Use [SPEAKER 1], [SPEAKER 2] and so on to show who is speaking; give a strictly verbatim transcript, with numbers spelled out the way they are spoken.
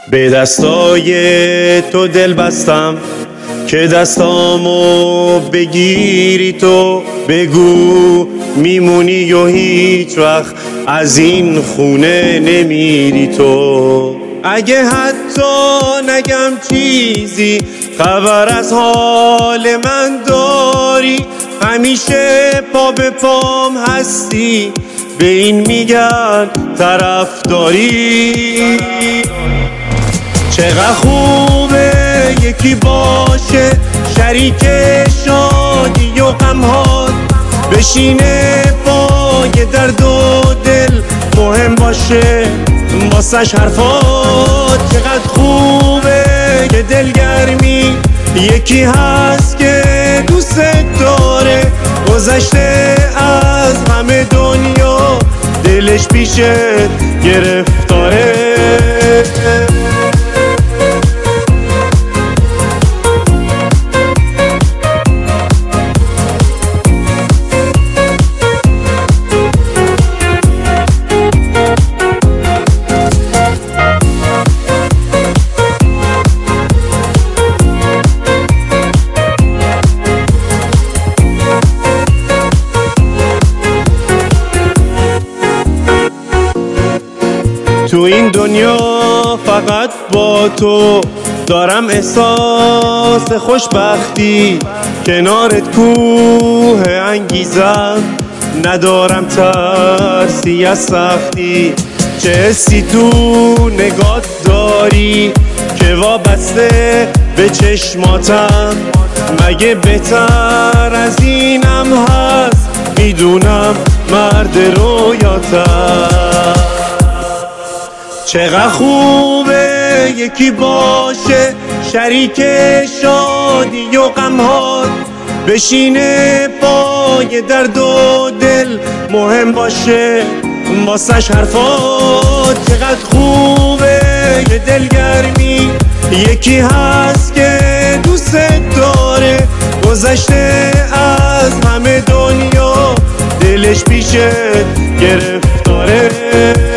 [SPEAKER 1] به دستای تو دل بستم که دستامو بگیری تو، بگو میمونی و هیچ وقت از این خونه نمیری تو. اگه حتی نگم چیزی خبر از حال من داری، همیشه پا به پام هستی، به این میگن طرفداری. چقدر خوبه یکی باشه شریک شادی و غم‌هات، بشینه پای درد و دل مهم باشه واسش حرفات. چقدر خوبه که دلگرمی یکی هست که دوست داره، گذشته از همه دنیا دلش پیشت گرفتاره. تو این دنیا فقط با تو دارم احساس خوشبختی، کنارت کوه انگیزم، ندارم ترسی از سختی. چه حسی تو نگات داری که وابسته به چشماتم، مگه بهتر از اینم هست؟ میدونم مرد رویاتم. چقدر خوبه یکی باشه شریک شادی و غم‌هات، بشینه پای درد و دل مهم باشه واسش حرفات. چقدر خوبه یه دلگرمی یکی هست که دوست داره، گذشته از همه دنیا دلش پیشت گرفتاره.